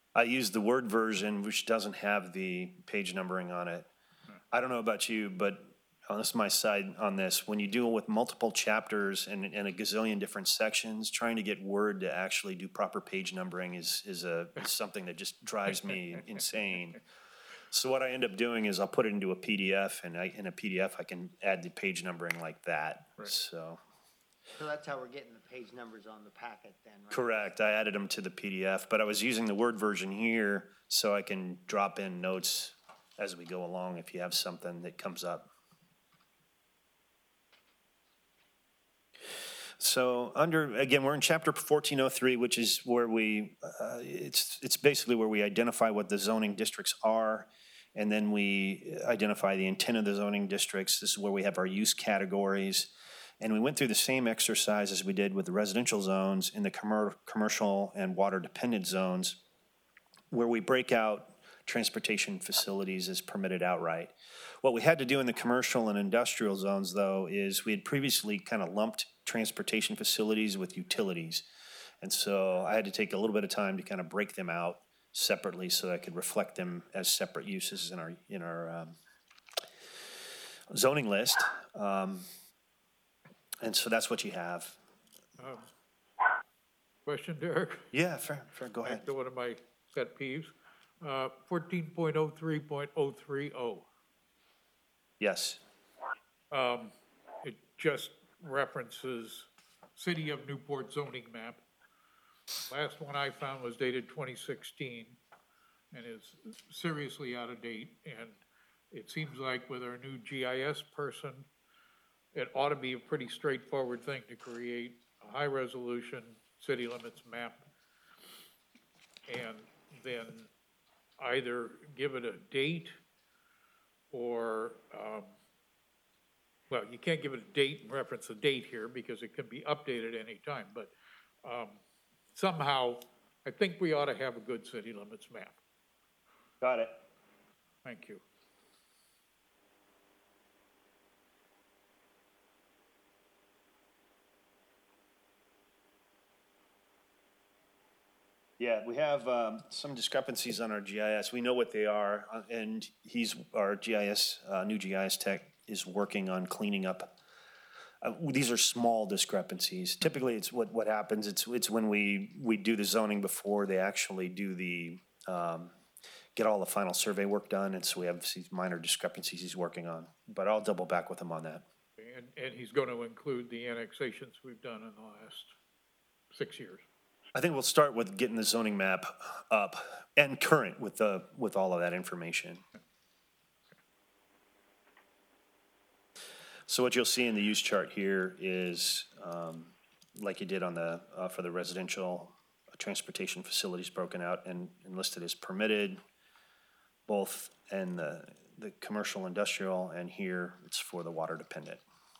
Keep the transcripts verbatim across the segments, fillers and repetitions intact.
I used the Word version, which doesn't have the page numbering on it. I don't know about you, but on this is my side on this. When you deal with multiple chapters and, and a gazillion different sections, trying to get Word to actually do proper page numbering is is a is something that just drives me insane. So what I end up doing is I'll put it into a P D F, and I, in a P D F I can add the page numbering like that. Right. So. So that's how we're getting the page numbers on the packet then, right? Correct. I added them to the P D F, but I was using the Word version here so I can drop in notes as we go along if you have something that comes up. So under, again, we're in chapter fourteen oh three, which is where we, uh, it's, it's basically where we identify what the zoning districts are, and then we identify the intent of the zoning districts. This is where we have our use categories. And we went through the same exercise as we did with the residential zones in the commer- commercial and water-dependent zones, where we break out transportation facilities as permitted outright. What we had to do in the commercial and industrial zones, though, is we had previously kind of lumped transportation facilities with utilities. And so I had to take a little bit of time to kind of break them out separately so that I could reflect them as separate uses in our, in our um, zoning list. Um, And so that's what you have. Um, Question, Derek? Yeah, fair, fair, go ahead. Back to one of my pet peeves. Uh, fourteen point oh three point oh three oh. Yes, Um, it just references City of Newport zoning map. Last one I found was dated twenty sixteen and is seriously out of date. And it seems like with our new G I S person, it ought to be a pretty straightforward thing to create a high-resolution city limits map and then either give it a date or, um, well, you can't give it a date and reference a date here because it can be updated any time, but um, somehow I think we ought to have a good city limits map. got it. Thank you. Yeah, we have um, some discrepancies on our G I S. We know what they are, uh, and he's, our G I S, uh, new G I S tech is working on cleaning up. Uh, these are small discrepancies. Typically, it's what, what happens, it's it's when we, we do the zoning before they actually do the, um, get all the final survey work done, and so we have these minor discrepancies he's working on. But I'll double back with him on that. And, and he's going to include the annexations we've done in the last six years. I think we'll start with getting the zoning map up and current with the, with all of that information. So what you'll see in the use chart here is, um, like you did on the, uh, for the residential transportation facilities broken out and, and listed as permitted, both in the, the commercial industrial, and here it's for the water dependent.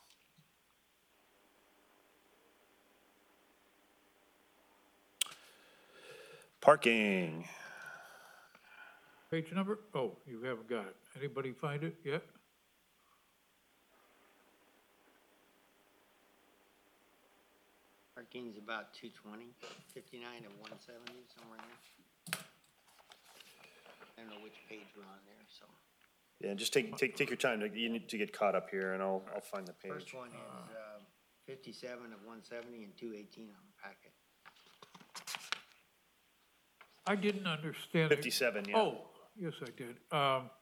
Parking. Page number? Oh, you haven't got it. Anybody find it yet? Parking's about two twenty, fifty-nine and one seventy, somewhere in there. I don't know which page we're on there, so. Yeah, just take, take, take your time. You need to get caught up here, and I'll, I'll find the page. First one is uh, fifty-seven of one seventy and two eighteen on the packet. I didn't understand. it. fifty-seven, yeah. Oh, yes, I did. Um,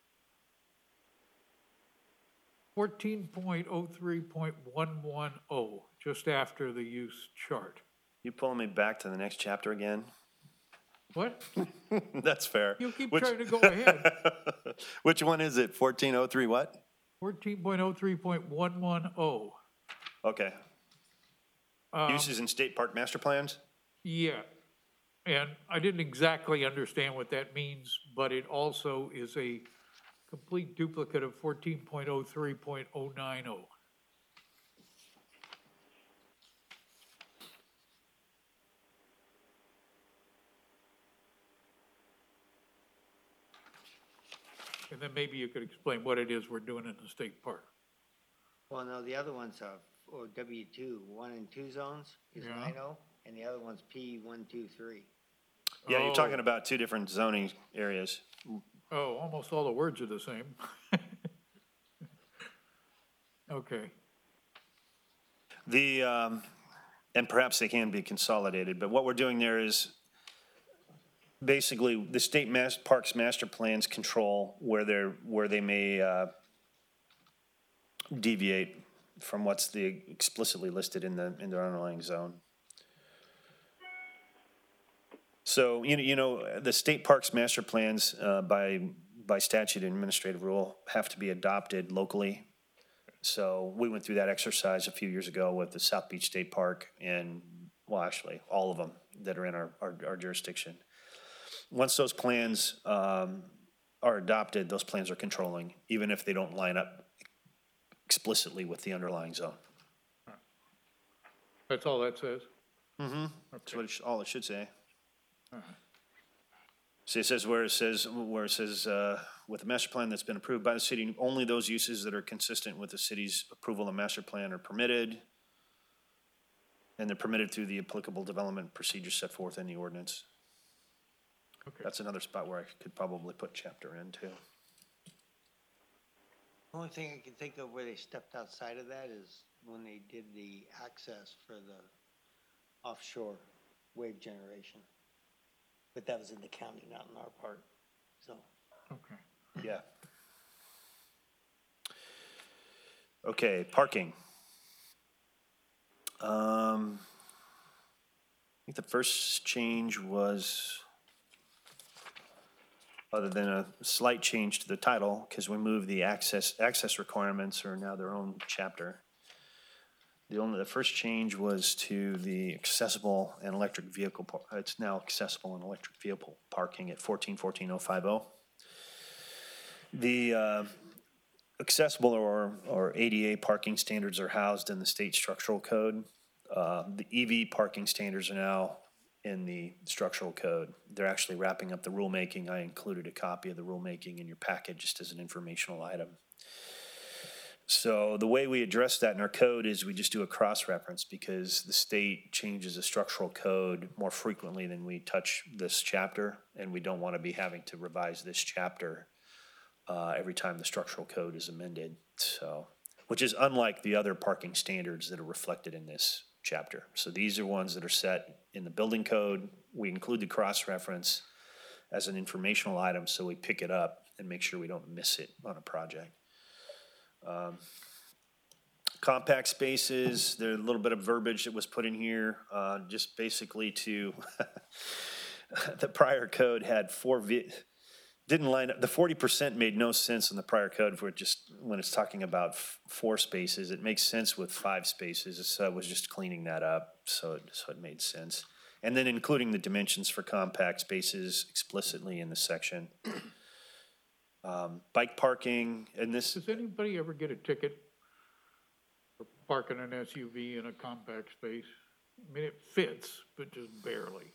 fourteen point oh three point one one oh, just after the use chart. You pulling me back to the next chapter again? What? That's fair. You keep Which- trying to go ahead. Which one is it? fourteen oh three what? fourteen point oh three point one one oh. Okay. Um, Uses in state park master plans? Yeah, and I didn't exactly understand what that means, but it also is a complete duplicate of fourteen point oh three point oh nine oh. And then maybe you could explain what it is we're doing in the state park. Well, no, the other one's uh, or W two, one and two zones is Yeah. nine oh, and the other one's P one two three. Yeah, you're Oh. talking about two different zoning areas. Oh, almost all the words are the same. Okay, The, um, and perhaps they can be consolidated, but what we're doing there is basically the state mas- parks master plans control where they're, where they may, uh, deviate from what's the explicitly listed in the, in the underlying zone. So, you know, you know, the state parks master plans, uh, by, by statute and administrative rule have to be adopted locally. So we went through that exercise a few years ago with the South Beach State Park and, well, actually, all of them that are in our, our, our jurisdiction. Once those plans, um, are adopted, those plans are controlling, even if they don't line up explicitly with the underlying zone. that's all that says? That's what it sh- all it should say. See, it says where it says, where it says, uh, with a master plan that's been approved by the city, only those uses that are consistent with the city's approval of master plan are permitted. And they're permitted through the applicable development procedures set forth in the ordinance. Okay. That's another spot where I could probably put chapter in too. Only thing I can think of where they stepped outside of that is when they did the access for the offshore wave generation. But that was in the county, not in our part, so. Okay. Yeah. Okay, parking. Um, I think the first change was, other than a slight change to the title, because we moved the access, access requirements are now their own chapter. The only, the first change was to the accessible and electric vehicle, par- it's now accessible and electric vehicle parking at fourteen fourteen oh five oh. The, uh, accessible or, or A D A parking standards are housed in the state structural code. Uh, the E V parking standards are now in the structural code. They're actually wrapping up the rulemaking. I included a copy of the rulemaking in your packet just as an informational item. So the way we address that in our code is we just do a cross-reference because the state changes the structural code more frequently than we touch this chapter, and we don't want to be having to revise this chapter uh, every time the structural code is amended. So, which is unlike the other parking standards that are reflected in this chapter. So these are ones that are set in the building code. We include the cross-reference as an informational item, so we pick it up and make sure we don't miss it on a project. Um, compact spaces, there's a little bit of verbiage that was put in here, uh, just basically to, the prior code had four, ve- didn't line up, the forty percent made no sense in the prior code for just, when it's talking about f- four spaces, it makes sense with five spaces, so I was just cleaning that up, so it, so it made sense. And then including the dimensions for compact spaces explicitly in the section. Um, bike parking, and this, Does anybody ever get a ticket for parking an S U V in a compact space? I mean, it fits, but just barely.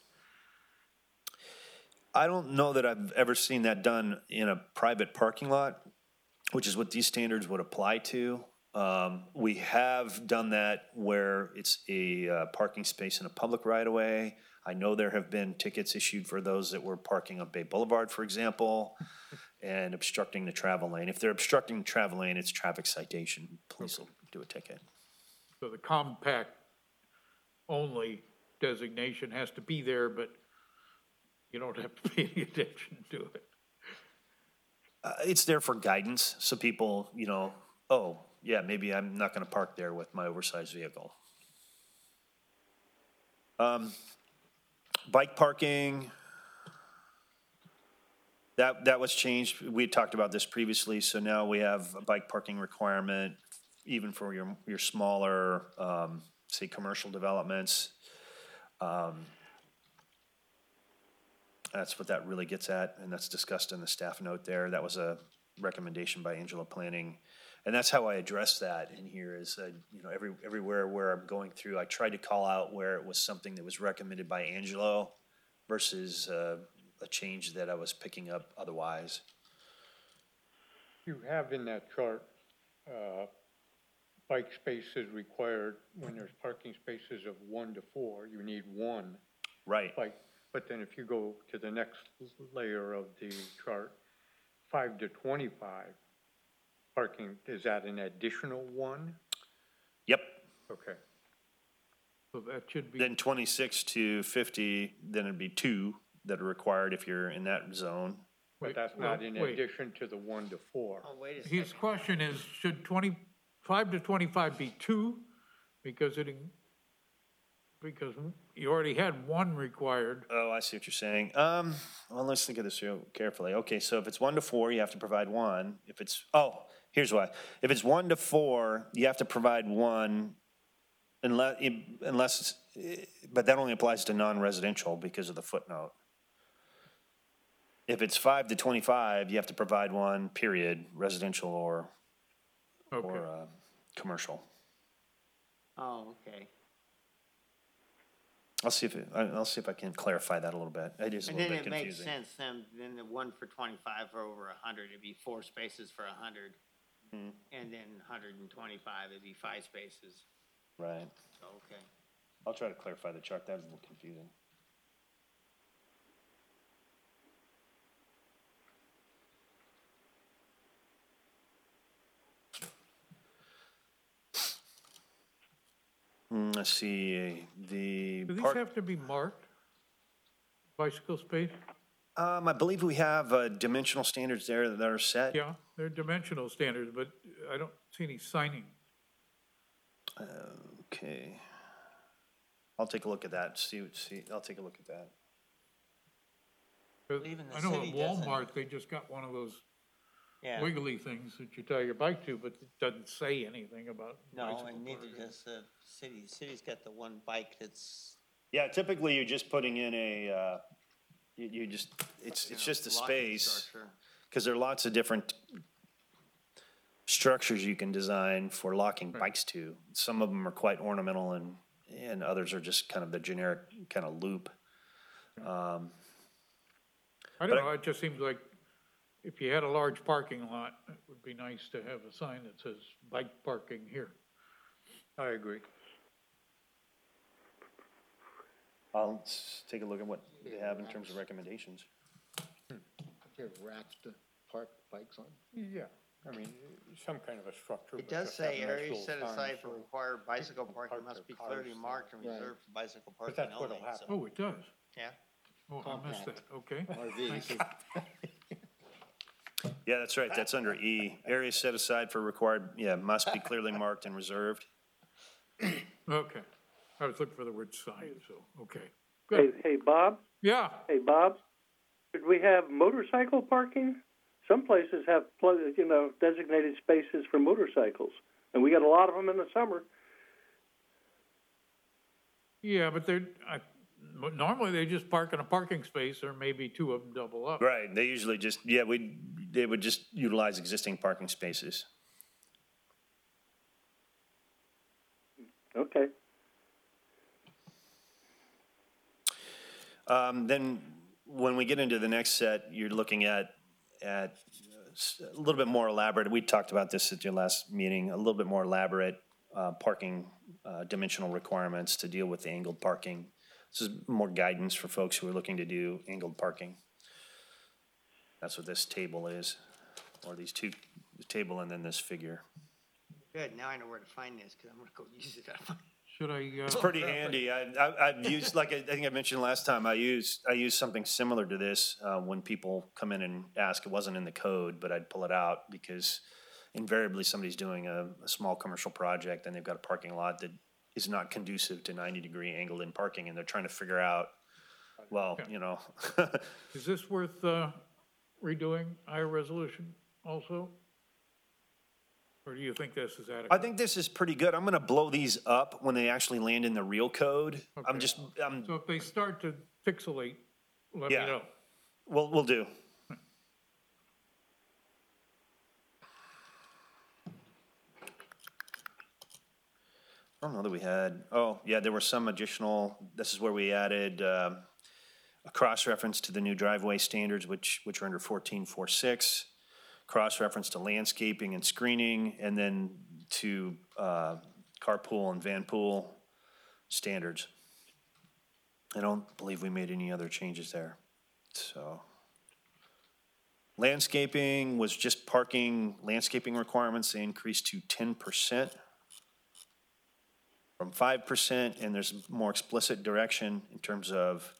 I don't know that I've ever seen that done in a private parking lot, which is what these standards would apply to. Um, we have done that where it's a uh, parking space in a public right-of-way. I know there have been tickets issued for those that were parking on Bay Boulevard, for example, and obstructing the travel lane. If they're obstructing the travel lane, it's traffic citation. Police will do a ticket. So the compact only designation has to be there, but you don't have to pay any attention to it. Uh, it's there for guidance, so people, you know, oh, yeah, maybe I'm not gonna park there with my oversized vehicle. Um, bike parking, that, that was changed. We had talked about this previously, so now we have a bike parking requirement even for your, your smaller, um, say, commercial developments. Um, That's what that really gets at, and that's discussed in the staff note there. That was a recommendation by Angelo Planning. And that's how I address that in here is, uh, you know, every, everywhere where I'm going through, I tried to call out where it was something that was recommended by Angelo versus uh, a change that I was picking up otherwise. You have in that chart, uh, bike spaces required when there's parking spaces of one to four, you need one Right. bike But then if you go to the next layer of the chart, five to twenty-five, parking, is that an additional one? Yep. Okay. So that should be, Then twenty-six to fifty, then it'd be two that are required if you're in that zone. But Wait, that's well, not in wait. addition to the one to four. Oh, wait a second. his question is, should twenty-five to twenty-five be two? Because it, in- because you already had one required. Oh, I see what you're saying. Um, well, let's think of this real carefully. Okay, so if it's one to four, you have to provide one. If it's, oh, here's why. If it's one to four, you have to provide one unless, unless, it's- but that only applies to non-residential because of the footnote. If it's five to twenty-five, you have to provide one, period, residential or, Okay, or, uh, commercial. Oh, okay. I'll see if, it- I- I'll see if I can clarify that a little bit. It is a And little then bit it makes confusing. sense, then, then the one for twenty-five for over a hundred, it'd be four spaces for a hundred. Hmm. And then hundred and twenty-five, it'd be five spaces, Right. so, okay. I'll try to clarify the chart. That was a little confusing. Hmm, let's see, the do these park, have to be marked? Bicycle space? um, I believe we have, uh, dimensional standards there that are set. Yeah, they're dimensional standards, but I don't see any signing. Okay. I'll take a look at that, see, see, I'll take a look at that. 'Cause Even the I know at city doesn't. Walmart, they just got one of those Yeah, wiggly things that you tie your bike to, but it doesn't say anything about no, bicycle and neither parking. does the city. City's got the one bike that's. Yeah, typically you're just putting in a, uh, you, you just, it's, you it's know, just a locking space. structure. Because there are lots of different structures you can design for locking bikes to. Some of them are quite ornamental and, and others are just kind of the generic kind of loop. Um, I but don't I- know, it just seems like if you had a large parking lot, it would be nice to have a sign that says bike parking here. I agree. I'll s- take a look at what they have in terms of recommendations. Do you have racks to park bikes on? Yeah, I mean, some kind of a structure. It but does just have say nice areas little set signs aside for so- required bicycle people parking park must their be cars clearly there. marked and Right. reserved for bicycle But parking that's what'll only, happen. so, Oh, it does. yeah. Oh, I missed that, okay. R Vs? Yeah, that's right. That's under E. Areas set aside for required, yeah, must be clearly marked and reserved. Okay, I was looking for the word sign, so, okay. Hey, Good, hey, Bob, yeah, hey, Bob, should we have motorcycle parking? Some places have, pl- you know, designated spaces for motorcycles, and we got a lot of them in the summer. yeah, but they're, I, normally they just park in a parking space, or maybe two of them double up. Right, they usually just, yeah, we, they would just utilize existing parking spaces. Okay. Um, then when we get into the next set, you're looking at, at uh, a little bit more elaborate. We talked about this at your last meeting, a little bit more elaborate, uh, parking, uh, dimensional requirements to deal with the angled parking. This is more guidance for folks who are looking to do angled parking. That's what this table is, or these two, the table and then this figure. Good, now I know where to find this, cause I'm gonna go use it. Should I, It's uh, pretty handy. I, I, I've used, like I I think I mentioned last time, I use, I use something similar to this, uh, when people come in and ask, it wasn't in the code, but I'd pull it out because invariably somebody's doing a, a small commercial project and they've got a parking lot that is not conducive to ninety degree angled in parking and they're trying to figure out, well, you know. is this worth, uh, redoing, higher resolution also? Or do you think this is adequate? I think this is pretty good. I'm gonna blow these up when they actually land in the real code. I'm Okay. just, I'm, So if they start to pixelate, let me Yeah. know. we'll, we'll do. I don't know that we had, oh, yeah, there were some additional, this is where we added um, a cross-reference to the new driveway standards, which, which are under fourteen four six, cross-reference to landscaping and screening, and then to uh, carpool and van pool standards. I don't believe we made any other changes there, so. Landscaping was just parking, landscaping requirements, they increased to ten percent from five percent, and there's more explicit direction in terms of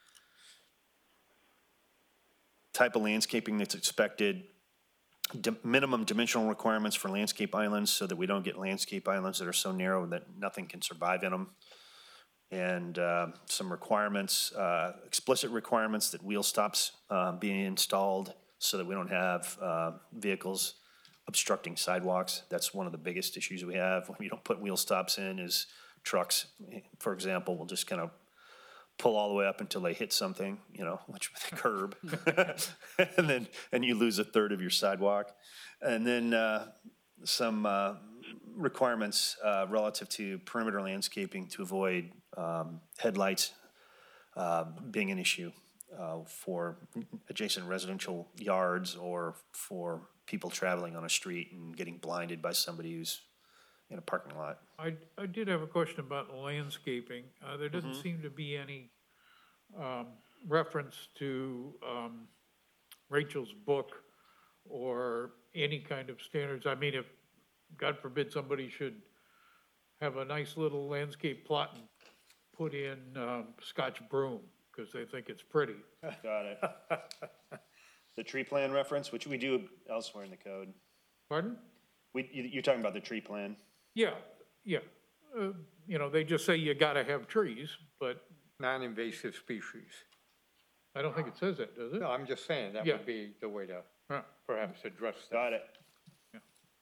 type of landscaping that's expected, di- minimum dimensional requirements for landscape islands so that we don't get landscape islands that are so narrow that nothing can survive in them. And uh, some requirements, uh, explicit requirements that wheel stops uh, being installed so that we don't have uh, vehicles obstructing sidewalks. That's one of the biggest issues we have when we don't put wheel stops in is trucks, for example, will just kind of pull all the way up until they hit something, you know, which with a curb. And then, and you lose a third of your sidewalk. And then uh, some uh, requirements uh, relative to perimeter landscaping to avoid um, headlights uh, being an issue uh, for adjacent residential yards or for people traveling on a street and getting blinded by somebody who's in a parking lot. I, I did have a question about landscaping. Uh, there doesn't seem to be any, um, reference to, um, Rachel's book or any kind of standards. I mean, if, God forbid, somebody should have a nice little landscape plot and put in, um, Scotch broom, because they think it's pretty. Got it. The tree plan reference, which we do elsewhere in the code. Pardon? We, you- you're talking about the tree plan? Yeah, yeah. Uh, you know, they just say you gotta have trees, but Non-invasive species. I don't think it says that, does it? No, I'm just saying, that Yeah. would be the way to Huh. perhaps address that. Got it. Yeah.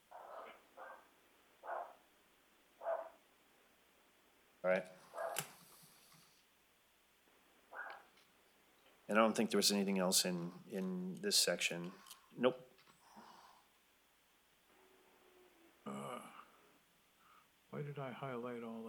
All right. And I don't think there was anything else in, in this section. Nope. Why did I highlight all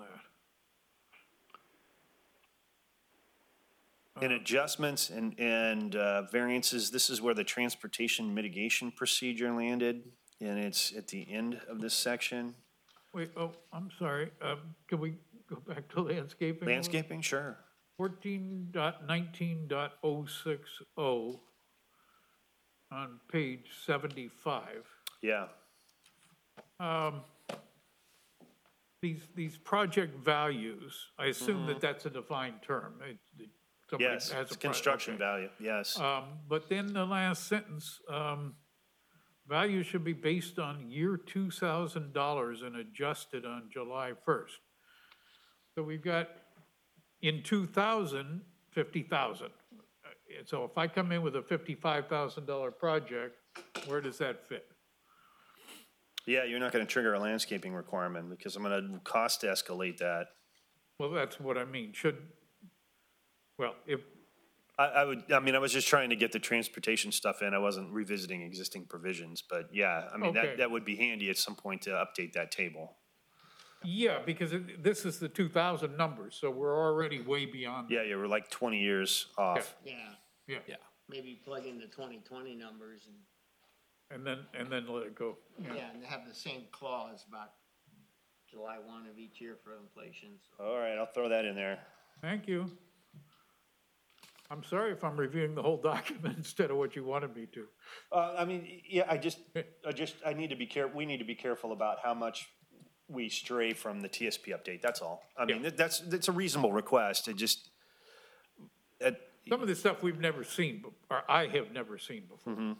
that? In adjustments and, and uh, variances, this is where the transportation mitigation procedure landed, and it's at the end of this section. Wait, oh, I'm sorry, um, can we go back to landscaping? Landscaping, sure. Fourteen dot nineteen dot oh six oh on page seventy-five. Yeah. Um, these, these project values, I assume that that's a defined term. It- it- somebody Yes, has it's a pro- construction okay. value, yes. Um, but then the last sentence, um, value should be based on year two thousand dollars and adjusted on July first. So we've got in two thousand, fifty thousand. And so if I come in with a fifty-five thousand dollar project, where does that fit? Yeah, you're not gonna trigger a landscaping requirement because I'm gonna cost escalate that. Well, that's what I mean, should, well, if, I, I would, I mean, I was just trying to get the transportation stuff in. I wasn't revisiting existing provisions, but yeah, I mean, Okay. that, that would be handy at some point to update that table. yeah, because it- this is the two thousand numbers, so we're already way beyond. Yeah, you were like twenty years off. Yeah, Yeah, Yeah. maybe plug in the twenty twenty numbers and, and then, and then let it go. Yeah. yeah, and have the same clause about July one of each year for inflation, so. All right, I'll throw that in there. Thank you. I'm sorry if I'm reviewing the whole document instead of what you wanted me to. Uh, I mean, yeah, I just, I just, I need to be care, we need to be careful about how much we stray from the T S P update, that's all. I mean, Yeah. that's, that's a reasonable request, it just, it, Some of the stuff we've never seen, be- or I have never seen before. um,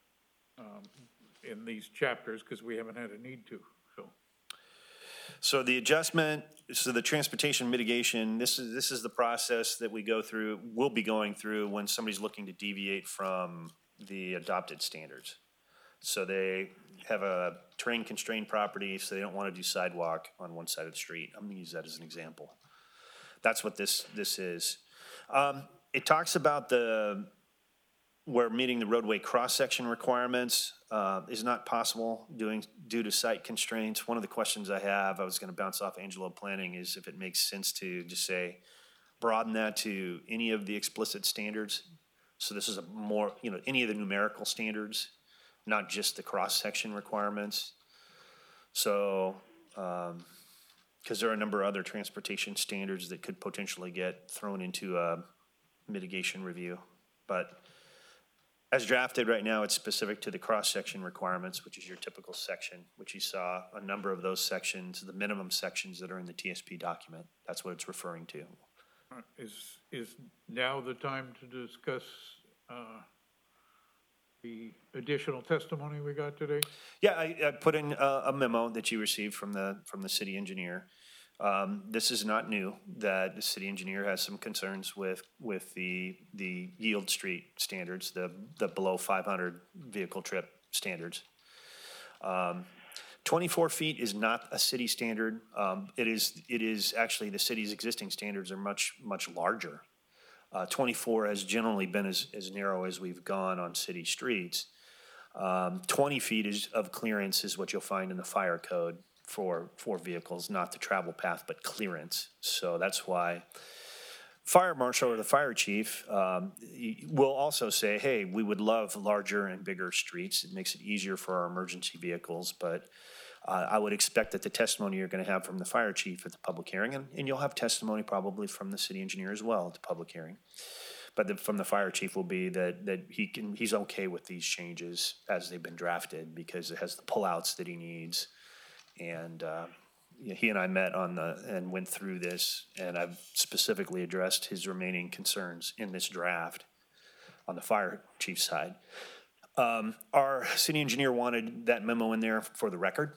In these chapters, because we haven't had a need to, so. so the adjustment, so the transportation mitigation, this is, this is the process that we go through, we'll be going through when somebody's looking to deviate from the adopted standards. So they have a terrain constrained property, so they don't want to do sidewalk on one side of the street. I'm gonna use that as an example. That's what this, this is. Um, it talks about the, where meeting the roadway cross-section requirements uh, is not possible doing, due to site constraints. One of the questions I have, I was gonna bounce off Angelo Planning, is if it makes sense to just say, broaden that to any of the explicit standards. So this is a more, you know, any of the numerical standards, not just the cross-section requirements. So, um, because there are a number of other transportation standards that could potentially get thrown into a mitigation review. But as drafted right now, it's specific to the cross-section requirements, which is your typical section, which you saw a number of those sections, the minimum sections that are in the T S P document. That's what it's referring to. Is, is now the time to discuss uh, the additional testimony we got today? Yeah, I, I put in a, a memo that you received from the, from the city engineer. Um, this is not new, that the city engineer has some concerns with, with the, the yield street standards, the, the below five hundred vehicle trip standards. Um, twenty-four feet is not a city standard. Um, it is, it is actually, the city's existing standards are much, much larger. Uh, twenty-four has generally been as, as narrow as we've gone on city streets. Um, twenty feet is, of clearance is what you'll find in the fire code for, for vehicles, not the travel path, but clearance. So that's why fire marshal or the fire chief um, will also say, hey, we would love larger and bigger streets. It makes it easier for our emergency vehicles, but uh, I would expect that the testimony you're going to have from the fire chief at the public hearing, and, and you'll have testimony probably from the city engineer as well at the public hearing. But the, from the fire chief will be that, that he can, he's okay with these changes as they've been drafted because it has the pullouts that he needs. And uh, he and I met on the, and went through this, and I've specifically addressed his remaining concerns in this draft on the fire chief side. Um, our city engineer wanted that memo in there for the record.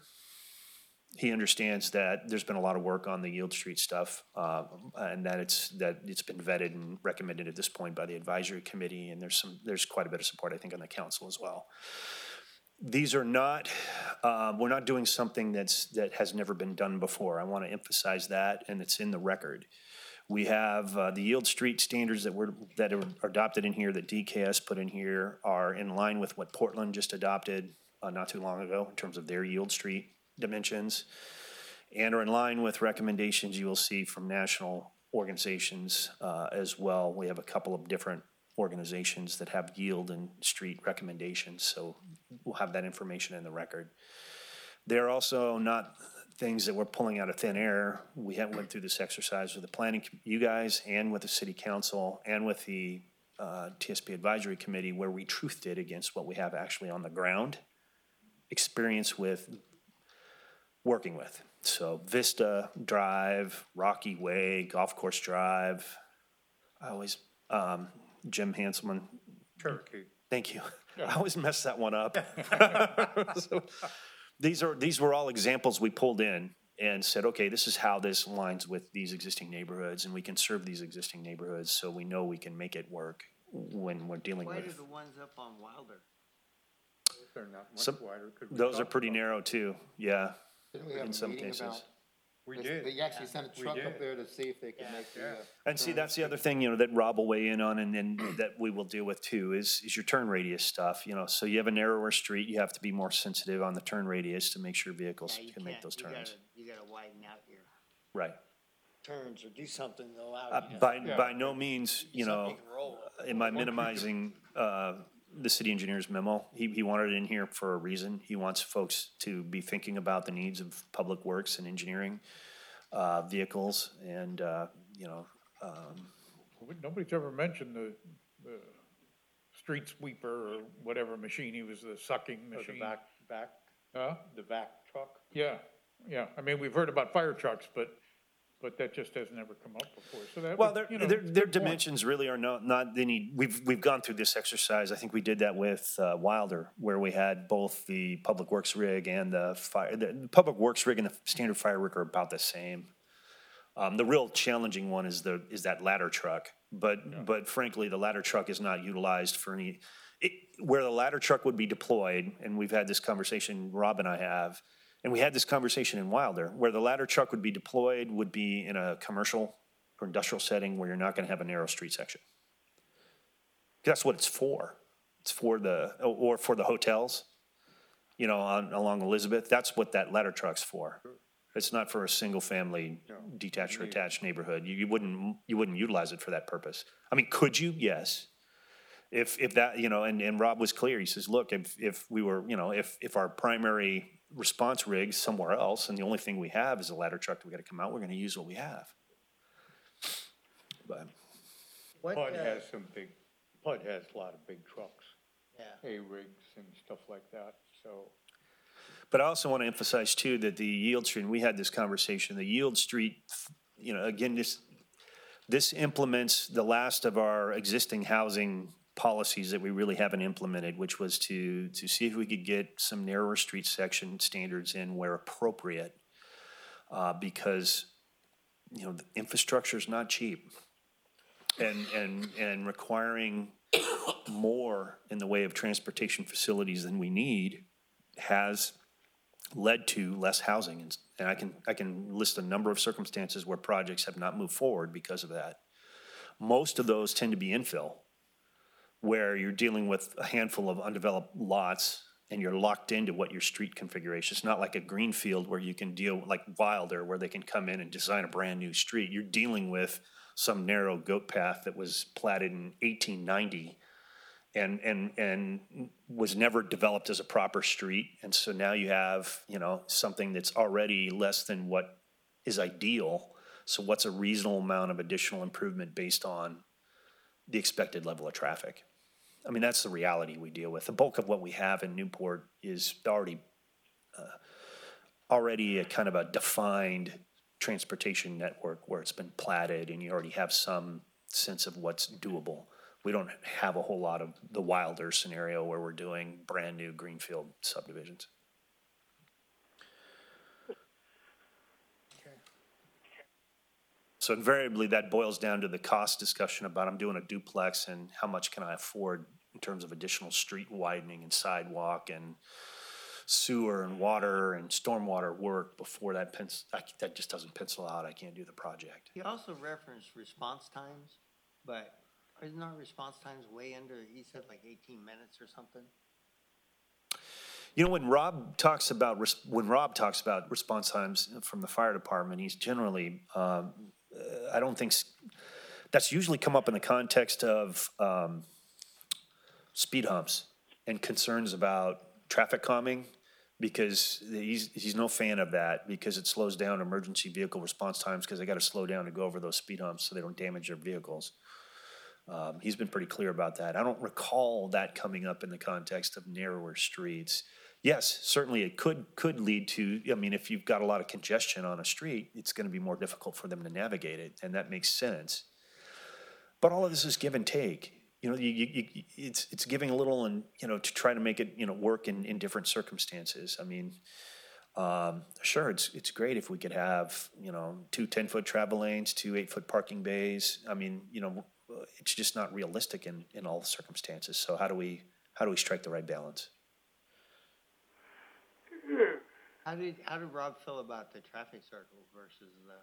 He understands that there's been a lot of work on the Yield Street stuff, uh, and that it's that it's been vetted and recommended at this point by the advisory committee, and there's some there's quite a bit of support, I think, on the council as well. These are not, uh, we're not doing something that's that has never been done before. I want to emphasize that, and it's in the record. We have uh, the Yield Street standards that were that are adopted in here, that D K S put in here, are in line with what Portland just adopted uh, not too long ago in terms of their Yield Street dimensions, and are in line with recommendations you will see from national organizations uh, as well. We have a couple of different organizations that have yield and street recommendations, so we'll have that information in the record. They're also not things that we're pulling out of thin air. We have went through this exercise with the planning, you guys, and with the city council, and with the uh, T S P advisory committee, where we truthed it against what we have actually on the ground, experience with working with. So Vista Drive, Rocky Way, Golf Course Drive. I always, um, Jim Hanselman. Cherokee. Thank you. I always mess that one up. So, these are these were all examples we pulled in and said, okay, this is how this aligns with these existing neighborhoods, and we can serve these existing neighborhoods, so we know we can make it work when we're dealing Why with. do the ones up on Wilder? They're not much Some- wider. 'Cause we Those are talked pretty about- narrow too. Yeah, Didn't we have in a some meeting cases. about? We this? did. They actually sent a We truck did. up there to see if they could Yeah. make the. Yeah. uh, And see, turns. that's the other thing, you know, that Rob will weigh in on, and then that we will deal with too, is, is your turn radius stuff, you know. So you have a narrower street, you have to be more sensitive on the turn radius to make sure vehicles Yeah, you can make can't. those You turns. gotta- You gotta widen out your Right. turns or do something to allow Uh, you to. by, Yeah. by no means, you know, Something can roll. am I minimizing, uh, the city engineer's memo? He, he wanted it in here for a reason. He wants folks to be thinking about the needs of public works and engineering, uh, vehicles, and, uh, you know, um, Nobody's ever mentioned the, the street sweeper or whatever machine he was, the sucking Or the machine. back, back, Huh? the back truck. Yeah, yeah. I mean, we've heard about fire trucks, but, but that just has never come up before. So that well, would, their, you know, their, it's a their good point. dimensions really are not, not any, we've, we've gone through this exercise. I think we did that with, uh, Wilder, where we had both the public works rig and the fire, the public works rig and the standard fire rig are about the same. Um, the real challenging one is the, is that ladder truck, but, but frankly, the ladder truck is not utilized for any, it, where the ladder truck would be deployed, and we've had this conversation, Rob and I have, and we had this conversation in Wilder, where the ladder truck would be deployed would be in a commercial or industrial setting where you're not gonna have a narrow street section. That's what it's for. It's for the, or for the hotels, you know, on, along Elizabeth, that's what that ladder truck's for. It's not for a single-family detached or attached neighborhood. You, you wouldn't, you wouldn't utilize it for that purpose. I mean, could you? Yes. If, if that, you know, and, and Rob was clear, he says, look, if, if we were, you know, if, if our primary response rig somewhere else, and the only thing we have is a ladder truck that we gotta come out, we're gonna use what we have. But, What, PUD uh, has some big, PUD has a lot of big trucks, yeah, A-rigs and stuff like that, so. but I also wanna emphasize too, that the Yield Street, and we had this conversation, the Yield Street, you know, again, this, this implements the last of our existing housing policies that we really haven't implemented, which was to, to see if we could get some narrower street section standards in where appropriate. Uh, because, you know, the infrastructure is not cheap. And, and, and requiring more in the way of transportation facilities than we need has led to less housing. And, and I can, I can list a number of circumstances where projects have not moved forward because of that. Most of those tend to be infill, where you're dealing with a handful of undeveloped lots and you're locked into what your street configuration. It's not like a green field where you can deal, like Wilder, where they can come in and design a brand new street. You're dealing with some narrow goat path that was platted in eighteen ninety and, and, and was never developed as a proper street. And so now you have, you know, something that's already less than what is ideal. So what's a reasonable amount of additional improvement based on the expected level of traffic? I mean, that's the reality we deal with. The bulk of what we have in Newport is already uh, already a kind of a defined transportation network where it's been platted and you already have some sense of what's doable. We don't have a whole lot of the Wilder scenario where we're doing brand new greenfield subdivisions. So invariably, that boils down to the cost discussion about I'm doing a duplex and how much can I afford in terms of additional street widening and sidewalk and sewer and water and stormwater work before that pencil, that just doesn't pencil out. I can't do the project. He also referenced response times, but isn't our response times way under, he said like eighteen minutes or something? You know, when Rob talks about, res- when Rob talks about response times from the fire department, he's generally, um, I don't think, s- that's usually come up in the context of um, speed humps and concerns about traffic calming, because he's, he's no fan of that because it slows down emergency vehicle response times because they got to slow down to go over those speed humps so they don't damage their vehicles. Um, he's been pretty clear about that. I don't recall that coming up in the context of narrower streets. Yes, certainly it could could lead to, I mean, if you've got a lot of congestion on a street, it's going to be more difficult for them to navigate it, and that makes sense. But all of this is give and take. You know, you, you, you, it's it's giving a little and, you know, to try to make it, you know, work in, in different circumstances. I mean, um, sure, it's it's great if we could have, you know, two ten-foot travel lanes, two eight-foot parking bays. I mean, you know, it's just not realistic in, in all the circumstances. So how do we how do we strike the right balance? How did, how did Rob feel about the traffic circle versus the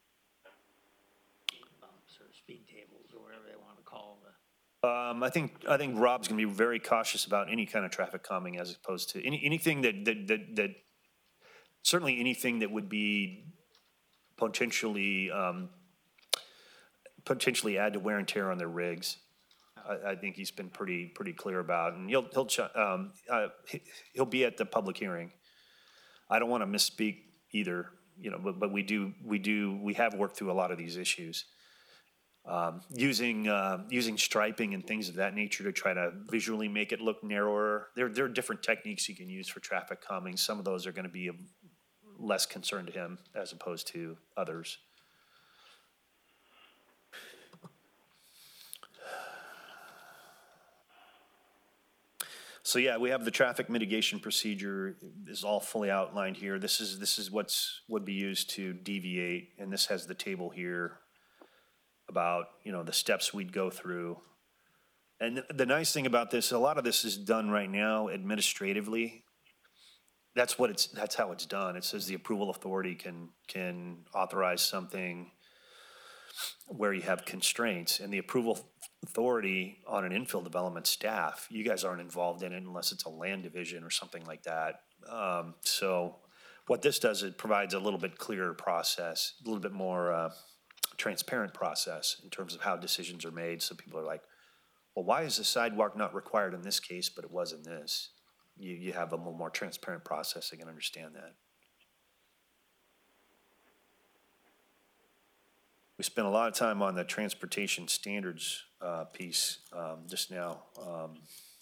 bumps or speed tables or whatever they want to call the? Um, I think I think Rob's going to be very cautious about any kind of traffic calming as opposed to any anything that that that, that certainly anything that would be potentially um, potentially add to wear and tear on their rigs. I, I think he's been pretty pretty clear about, and he'll he'll ch- um, uh, he, he'll be at the public hearing. I don't want to misspeak either, you know, but but we do we do we have worked through a lot of these issues. Um, using uh, using striping and things of that nature to try to visually make it look narrower. There there are different techniques you can use for traffic calming. Some of those are going to be of less concern to him as opposed to others. So yeah, we have the traffic mitigation procedure is all fully outlined here. This is this is what's would be used to deviate, and this has the table here about, you know, the steps we'd go through. And the, the nice thing about this, a lot of this is done right now administratively. That's what it's that's how it's done. It says the approval authority can can authorize something where you have constraints, and the approval authority on an infill development staff, you guys aren't involved in it unless it's a land division or something like that. Um, so what this does, it provides a little bit clearer process, a little bit more uh, transparent process in terms of how decisions are made. So people are like, well, why is the sidewalk not required in this case, but it was in this? you, you have a more more transparent process, they can understand that. We spent a lot of time on the transportation standards uh, piece um, just now. Um,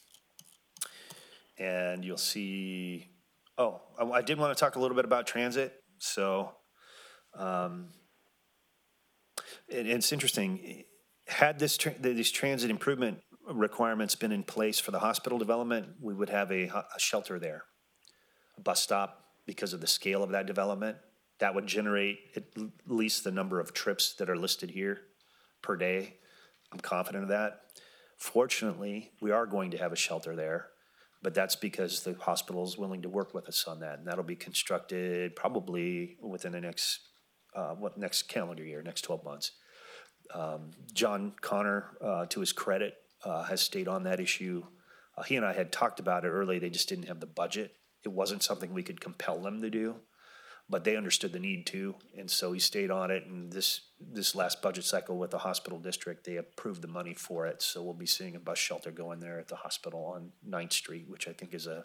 and you'll see, oh, I, I did want to talk a little bit about transit. So um, it, it's interesting. Had this tra- these transit improvement requirements been in place for the hospital development, we would have a, a shelter there, a bus stop, because of the scale of that development. That would generate at least the number of trips that are listed here per day. I'm confident of that. Fortunately, we are going to have a shelter there, but that's because the hospital is willing to work with us on that. And that'll be constructed probably within the next, uh, what, next calendar year, next twelve months. Um, John Connor, uh, to his credit, uh, has stayed on that issue. Uh, he and I had talked about it early. They just didn't have the budget. It wasn't something we could compel them to do, but they understood the need to, and so he stayed on it. And this this last budget cycle with the hospital district, they approved the money for it. So we'll be seeing a bus shelter go in there at the hospital on Ninth Street, which I think is a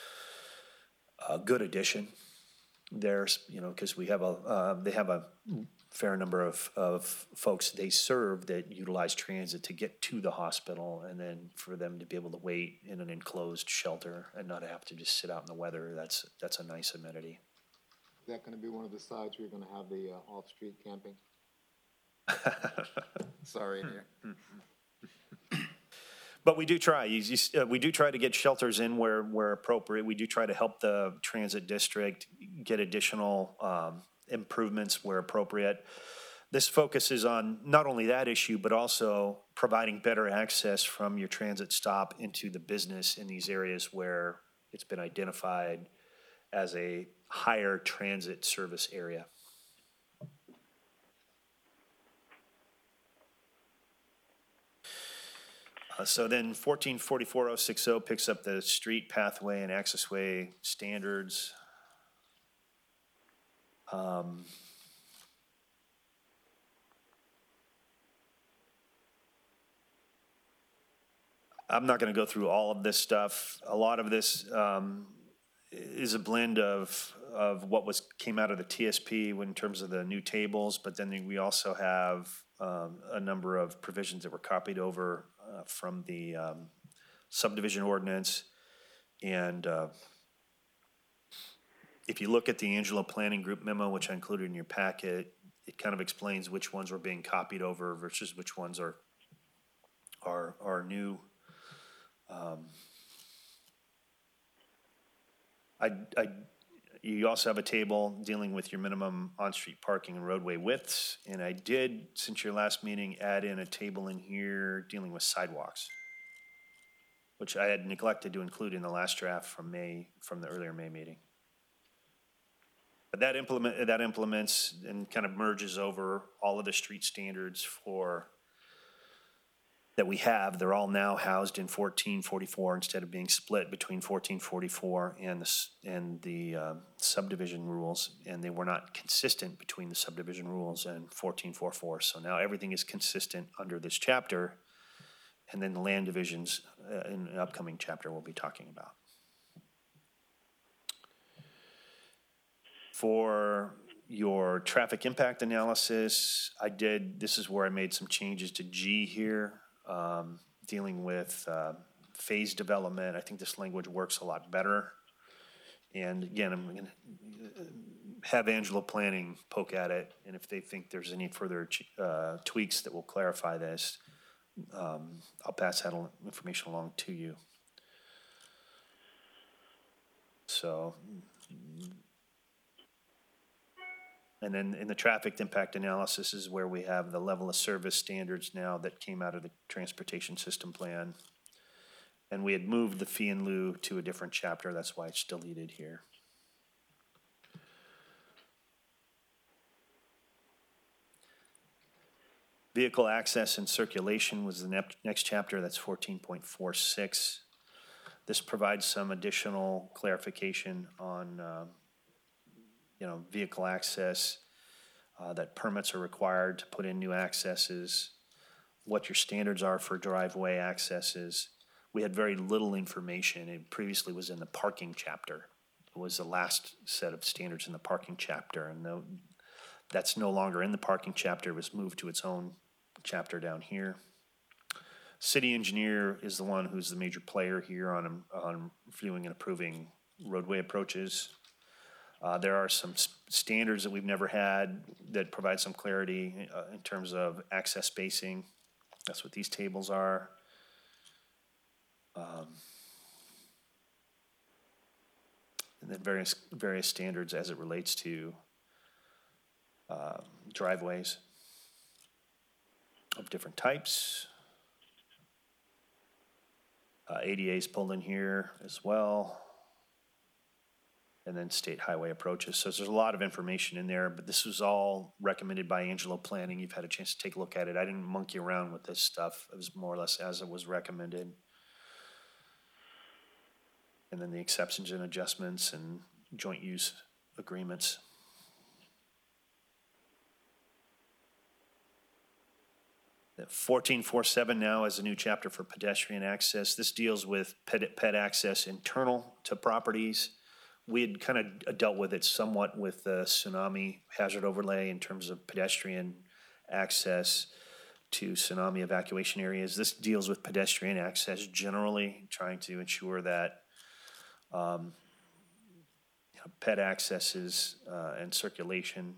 a good addition. There's, you know, because we have a uh, they have a fair number of of folks they serve that utilize transit to get to the hospital, and then for them to be able to wait in an enclosed shelter and not have to just sit out in the weather. That's that's a nice amenity. Is that gonna be one of the sides where you're gonna have the uh, off-street camping? Sorry, here. But we do try. You, you, uh, we do try to get shelters in where where appropriate. We do try to help the transit district get additional um, improvements where appropriate. This focuses on not only that issue, but also providing better access from your transit stop into the business in these areas where it's been identified as a higher transit service area. Uh, so then fourteen forty-four oh sixty picks up the street pathway and accessway standards. Um, I'm not going to go through all of this stuff. A lot of this um, is a blend of of what was came out of the T S P in terms of the new tables, but then we also have um, a number of provisions that were copied over uh, from the um, subdivision ordinance. And uh, if you look at the Angelo Planning Group memo, which I included in your packet, it kind of explains which ones were being copied over versus which ones are are are new. Um, I, I, you also have a table dealing with your minimum on-street parking and roadway widths. And I did, since your last meeting, add in a table in here dealing with sidewalks, which I had neglected to include in the last draft from May, from the earlier May meeting. But that implement, that implements and kind of merges over all of the street standards for that we have. They're all now housed in fourteen forty-four instead of being split between fourteen forty-four and the, and the uh, subdivision rules. And they were not consistent between the subdivision rules and fourteen forty-four. So now everything is consistent under this chapter. And then the land divisions uh, in an upcoming chapter we'll be talking about. For your traffic impact analysis, I did, this is where I made some changes to G here. Um, dealing with uh, phase development. I think this language works a lot better. And again, I'm going to have Angelo Planning poke at it, and if they think there's any further uh, tweaks that will clarify this, um, I'll pass that information along to you. So, and then in the traffic impact analysis is where we have the level of service standards now that came out of the transportation system plan. And we had moved the fee in lieu to a different chapter. That's why it's deleted here. Vehicle access and circulation was the next chapter. That's fourteen point four six. This provides some additional clarification on uh, you know, vehicle access, uh, that permits are required to put in new accesses, what your standards are for driveway accesses, we had very little information. It previously was in the parking chapter. It was the last set of standards in the parking chapter, and the, that's no longer in the parking chapter. It was moved to its own chapter down here. City engineer is the one who's the major player here on, on reviewing and approving roadway approaches. Uh, there are some s- standards that we've never had that provide some clarity uh, in terms of access spacing. That's what these tables are. Um, and then various various standards as it relates to uh, driveways of different types. Uh, A D As pulled in here as well. And then state highway approaches. So there's a lot of information in there, but this was all recommended by Angelo Planning. You've had a chance to take a look at it. I didn't monkey around with this stuff. It was more or less as it was recommended. And then the exceptions and adjustments and joint use agreements. fourteen forty-seven now is a new chapter for pedestrian access. This deals with ped, ped access internal to properties. We had kind of dealt with it somewhat with the tsunami hazard overlay in terms of pedestrian access to tsunami evacuation areas. This deals with pedestrian access generally, trying to ensure that um, you know, ped accesses uh, and circulation.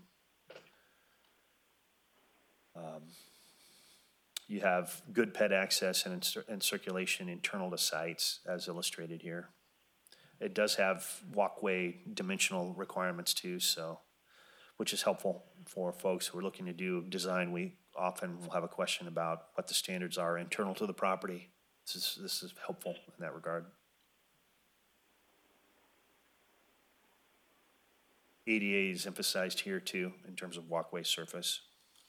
Um, you have good ped access and, and circulation internal to sites, as illustrated here. It does have walkway dimensional requirements too, so, which is helpful for folks who are looking to do design. We often will have a question about what the standards are internal to the property. This is, this is helpful in that regard. A D A is emphasized here too in terms of walkway surface.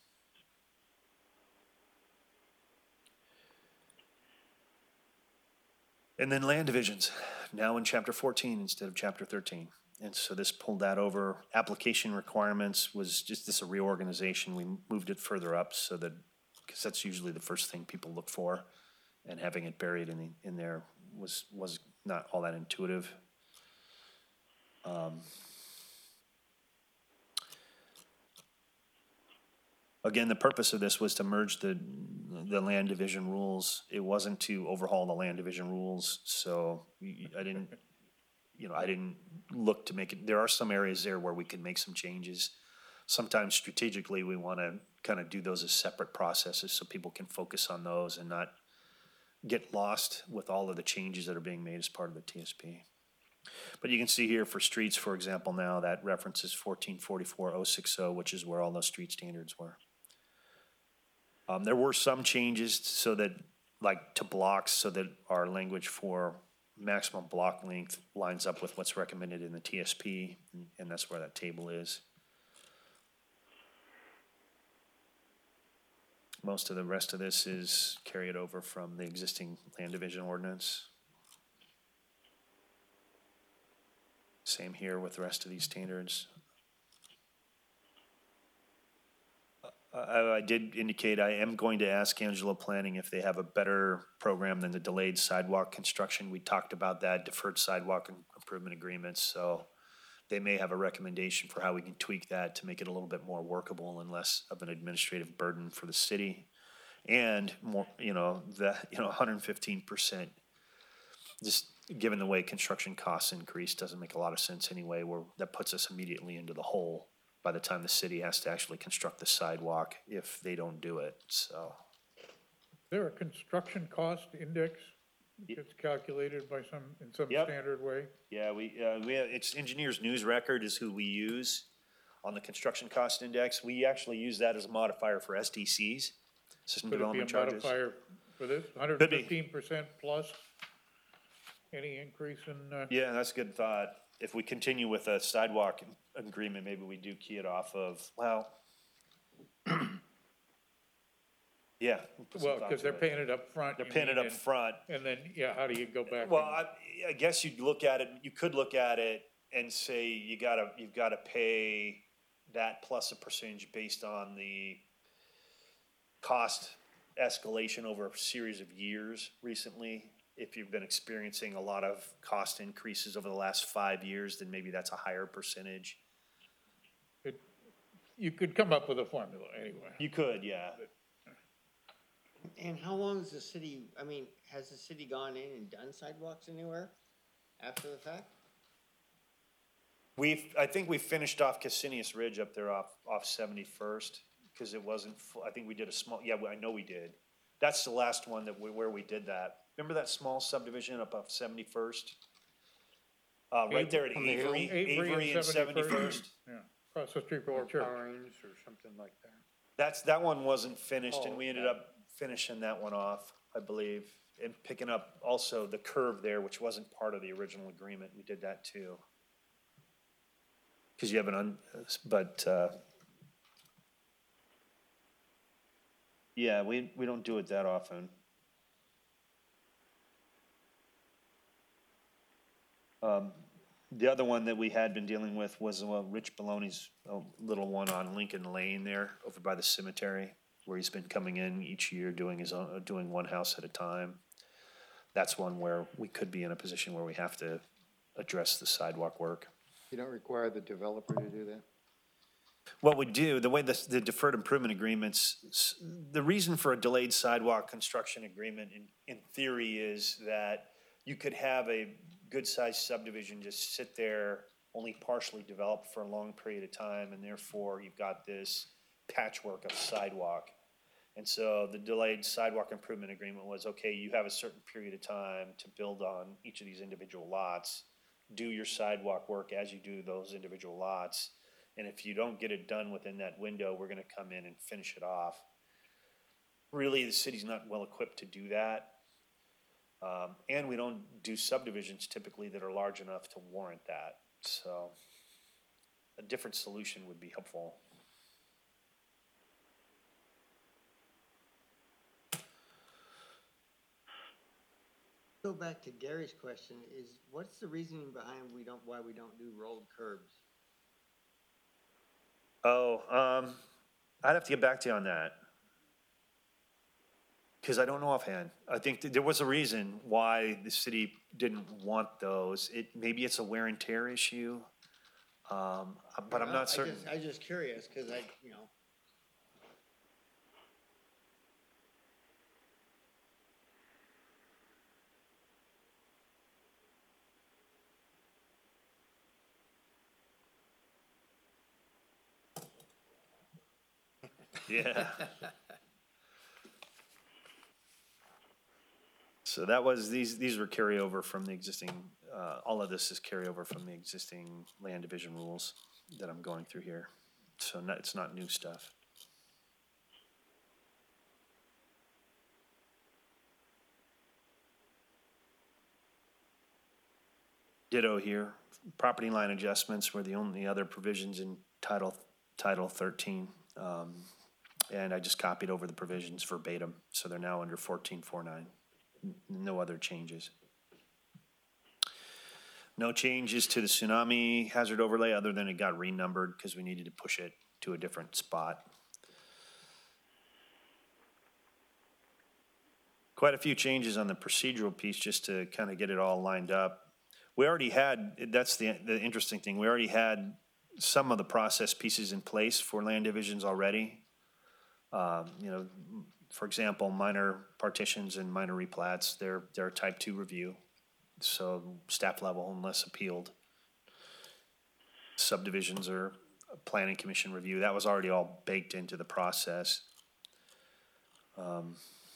And then land divisions, now in chapter fourteen instead of chapter thirteen. And so this pulled that over. Application requirements was just this a reorganization. We moved it further up so that, because that's usually the first thing people look for, and having it buried in, the, in there was, was not all that intuitive. Um, Again, the purpose of this was to merge the, the land division rules. It wasn't to overhaul the land division rules, so I didn't, you know, I didn't look to make it. There are some areas there where we could make some changes. Sometimes strategically, we want to kind of do those as separate processes so people can focus on those and not get lost with all of the changes that are being made as part of the T S P. But you can see here for streets, for example, now that references fourteen forty-four oh sixty, which is where all those street standards were. Um, there were some changes so that, like to blocks, so that our language for maximum block length lines up with what's recommended in the T S P, and, and that's where that table is. Most of the rest of this is carried over from the existing land division ordinance. Same here with the rest of these standards. I, I did indicate I am going to ask Angelo Planning if they have a better program than the delayed sidewalk construction. We talked about that, deferred sidewalk improvement agreements, so they may have a recommendation for how we can tweak that to make it a little bit more workable and less of an administrative burden for the city. And more, you know, the, you know, one hundred fifteen percent, just given the way construction costs increase, doesn't make a lot of sense anyway, where that puts us immediately into the hole by the time the city has to actually construct the sidewalk if they don't do it, so. Is there a construction cost index that's calculated by some, in some Yep. standard way? Yeah, we, uh, we, have- it's Engineers News Record is who we use on the construction cost index. We actually use that as a modifier for S D Cs, system Could it be a development charges. modifier for this, hundred Could and be. fifteen percent plus? Any increase in, uh, Yeah, that's a good thought. If we continue with a sidewalk agreement, maybe we do key it off of, well, yeah. we'll put some well, thought because to they're it. paying it up front. They're you paying it mean, up and- front. And then, yeah, how do you go back? Well, and- I, I guess you'd look at it, you could look at it and say you gotta, you've gotta pay that plus a percentage based on the cost escalation over a series of years recently. If you've been experiencing a lot of cost increases over the last five years, then maybe that's a higher percentage. It, you could come up with a formula anyway. You could, yeah. And how long has the city, I mean, has the city gone in and done sidewalks anywhere after the fact? We've, I think we finished off Cassinius Ridge up there off, off seventy-first, because it wasn't, full. I think we did a small, yeah, I know we did. That's the last one that we, where we did that. Remember that small subdivision up off seventy-first? Uh, right there at On the hill? Avery, Avery and Avery and 71st. seventy-first. Yeah, across the street from Or the church. Pines or something like that. That's, that one wasn't finished, and Oh, we ended okay. up finishing that one off, I believe. And picking up also the curve there, which wasn't part of the original agreement. We did that too. Because you have an un, but, uh, yeah, we, we don't do it that often. Um, the other one that we had been dealing with was, well, Rich Baloney's uh, little one on Lincoln Lane there, over by the cemetery, where he's been coming in each year doing his own, doing one house at a time. That's one where we could be in a position where we have to address the sidewalk work. You don't require the developer to do that? What we do, the way the, the deferred improvement agreements, s- the reason for a delayed sidewalk construction agreement in, in theory is that you could have a good-sized subdivision just sit there, only partially developed for a long period of time, and therefore you've got this patchwork of sidewalk. And so the delayed sidewalk improvement agreement was, okay, you have a certain period of time to build on each of these individual lots, do your sidewalk work as you do those individual lots. And if you don't get it done within that window, we're gonna come in and finish it off. Really, the city's not well equipped to do that. Um, and we don't do subdivisions typically that are large enough to warrant that. So a different solution would be helpful. Go back to Gary's question, is what's the reasoning behind we don't, why we don't do rolled curbs? Oh, um, I'd have to get back to you on that. Cause I don't know offhand. I think that there was a reason why the city didn't want those. It, maybe it's a wear and tear issue. Um, but I'm I- not I certain. just- I was just curious, cause I, you know, Yeah. So that was, these, these were carryover from the existing, uh, all of this is carryover from the existing land division rules that I'm going through here. So not, it's not new stuff. Ditto here. Property line adjustments were the only other provisions in Title, Title thirteen. Um, and I just copied over the provisions verbatim, so they're now under fourteen forty-nine. N- No other changes. No changes to the tsunami hazard overlay, other than it got renumbered because we needed to push it to a different spot. Quite a few changes on the procedural piece just to kind of get it all lined up. We already had, that's the, the interesting thing, we already had some of the process pieces in place for land divisions already. Um, you know, for example, minor partitions and minor replats, they're, they're a type two review. So staff level unless appealed. Subdivisions are a planning commission review. That was already all baked into the process. Um,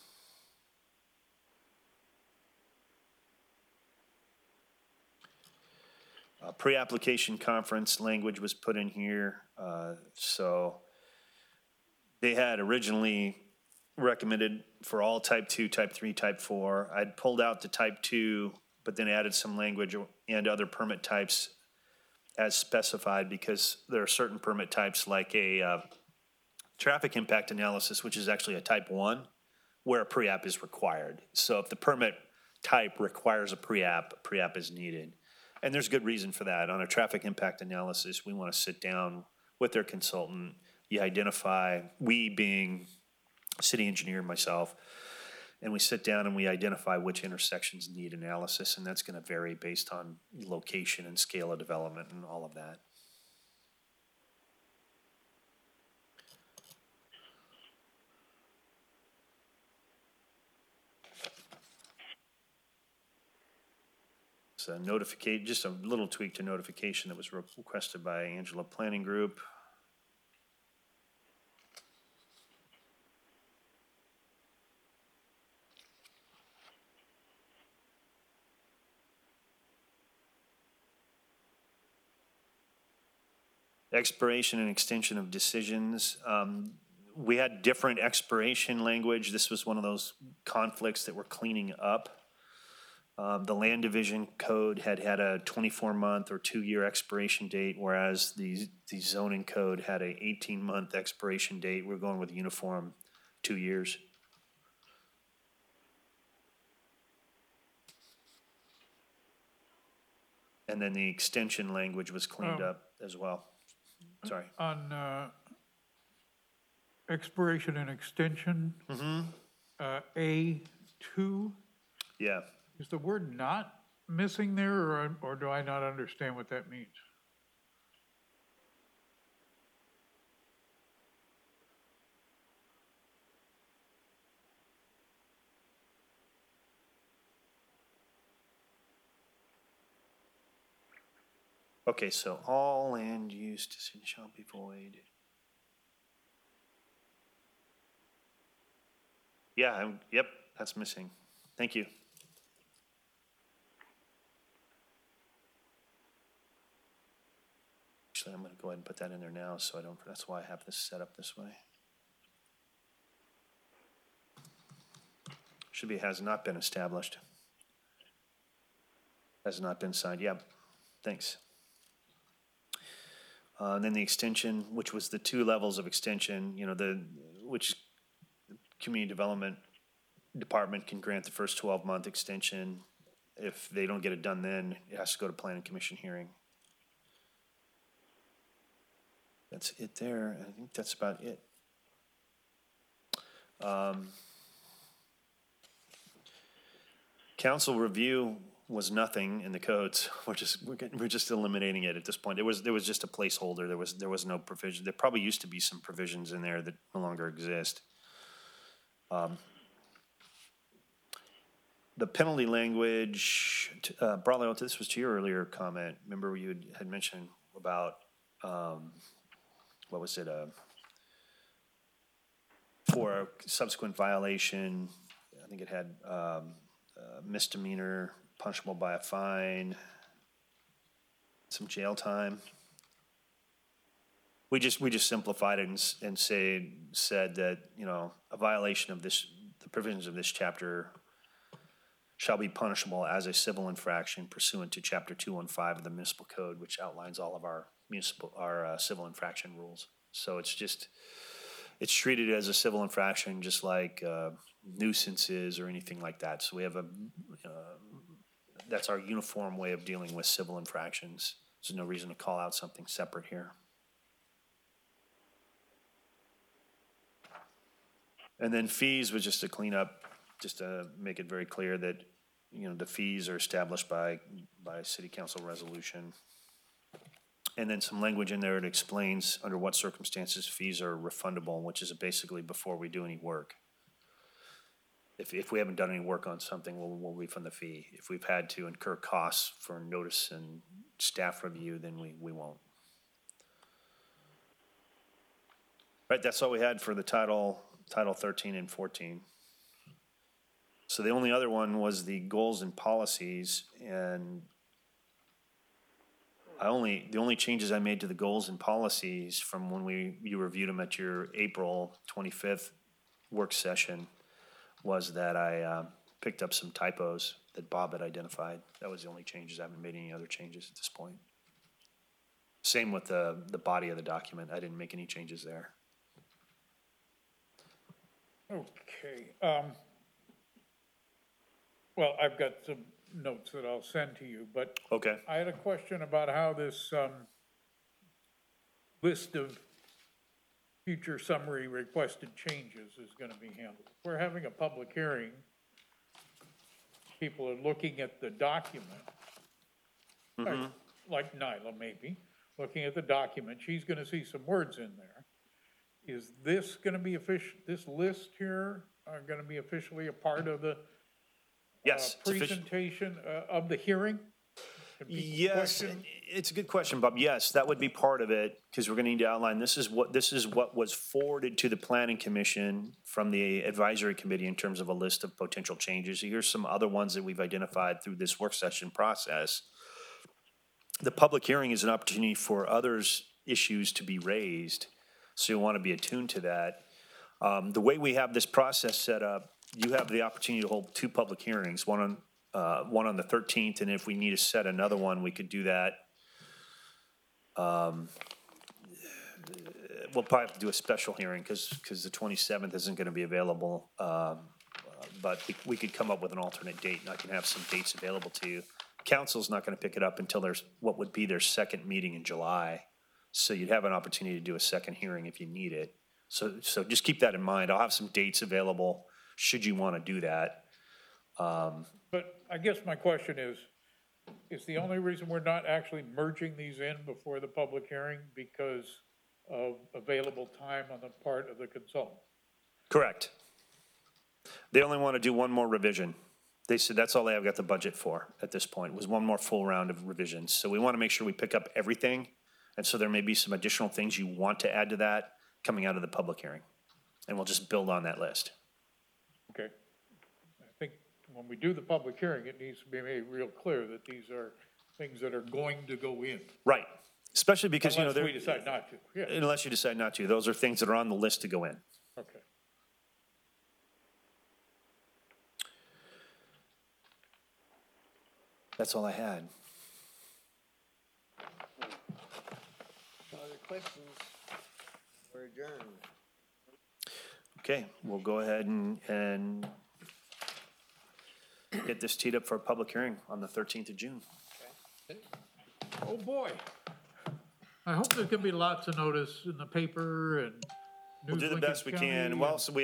Uh, pre-application conference language was put in here, uh, so they had originally recommended for all type two, type three, type four. I'd pulled out the type two, but then added some language and other permit types as specified, because there are certain permit types like a uh, traffic impact analysis, which is actually a type one, where a pre-app is required. So if the permit type requires a pre-app, a pre-app is needed. And there's good reason for that. On a traffic impact analysis, we want to sit down with their consultant. You identify, we being city engineer, myself, and we sit down and we identify which intersections need analysis, and that's gonna vary based on location and scale of development and all of that. So notificate, just a little tweak to notification that was requested by Angela Planning Group. Expiration and extension of decisions. Um, we had different expiration language. This was one of those conflicts that we're cleaning up. Um, the land division code had had a twenty-four month or two year expiration date, whereas the, the zoning code had a eighteen month expiration date. We're going with uniform two years. And then the extension language was cleaned Oh. up as well. Sorry. On uh, expiration and extension, uh, A two, Yeah. is the word "not" missing there, or, or do I not understand what that means? Okay, so all land use decisions shall be void. Yeah, I'm, yep, that's missing. Thank you. Actually, I'm gonna go ahead and put that in there now, so I don't, that's why I have this set up this way. Should be has not been established. Has not been signed, yep, thanks. Uh, and then the extension, which was the two levels of extension, you know, the, which community development department can grant the first twelve month extension. If they don't get it done then, it has to go to planning commission hearing. That's it there. I think that's about it. Um, council review was nothing in the codes. We're just, we're, getting, we're just eliminating it at this point. It was, there was just a placeholder. There was, there was no provision. There probably used to be some provisions in there that no longer exist. Um, the penalty language, uh, Bradley, this was to your earlier comment. Remember you had, had mentioned about, um, what was it, uh, for a subsequent violation, I think it had um, uh, misdemeanor, punishable by a fine, some jail time. We just we just simplified it and, s- and say said that, you know, a violation of this, the provisions of this chapter shall be punishable as a civil infraction pursuant to chapter two fifteen of the municipal code, which outlines all of our municipal our uh, civil infraction rules. So it's just it's treated as a civil infraction, just like uh, nuisances or anything like that. So we have a uh, that's our uniform way of dealing with civil infractions. There's no reason to call out something separate here. And then fees was just to clean up, just to make it very clear that, you know, the fees are established by, by city council resolution. And then some language in there that explains under what circumstances fees are refundable, which is basically before we do any work. If, if we haven't done any work on something, we'll, we'll refund the fee. If we've had to incur costs for notice and staff review, then we, we won't. Right, that's all we had for the title, title thirteen and fourteen. So the only other one was the goals and policies, and I only, the only changes I made to the goals and policies from when we, you reviewed them at your April twenty-fifth work session was that I uh, picked up some typos that Bob had identified. That was the only changes. I haven't made any other changes at this point. Same with the, the body of the document. I didn't make any changes there. Okay, um, well, I've got some notes that I'll send to you, but Okay. I had a question about how this, um, list of future summary requested changes is gonna be handled. If we're having a public hearing, people are looking at the document, like, like Nyla maybe, looking at the document, she's gonna see some words in there. Is this gonna be official, this list here are gonna be officially a part of the uh, Yes, it's official. presentation uh, of the hearing? Can be Yes, questioned? it's a good question, Bob. Yes, that would be part of it, because we're gonna need to outline, this is what, this is what was forwarded to the planning commission from the advisory committee in terms of a list of potential changes. Here's some other ones that we've identified through this work session process. The public hearing is an opportunity for others' issues to be raised, so you wanna be attuned to that. Um, the way we have this process set up, you have the opportunity to hold two public hearings, one on Uh, one on the thirteenth, and if we need to set another one, we could do that. Um, We'll probably have to do a special hearing, because, because the twenty-seventh isn't gonna be available. Um, But we, we could come up with an alternate date, and I can have some dates available to you. Council's not gonna pick it up until there's, what would be their second meeting in July. So you'd have an opportunity to do a second hearing if you need it. So, so just keep that in mind. I'll have some dates available, should you wanna do that. But I guess my question is, is the only reason we're not actually merging these in before the public hearing because of available time on the part of the consultant? Correct. They only want to do one more revision. They said that's all they have got the budget for at this point, was one more full round of revisions. So we want to make sure we pick up everything. And so there may be some additional things you want to add to that coming out of the public hearing. And we'll just build on that list. Okay. I think when we do the public hearing, it needs to be made real clear that these are things that are going to go in. Right. Especially because, you know, Unless we they're, decide not to, yeah, unless you decide not to. Those are things that are on the list to go in. okay. That's all I had. No other questions? We're adjourned. Okay, we'll go ahead and, and get this teed up for a public hearing on the thirteenth of June. Oh, boy. I hope there can be lots of notice in the paper and We'll do the News Lincoln best we can. County Well, so we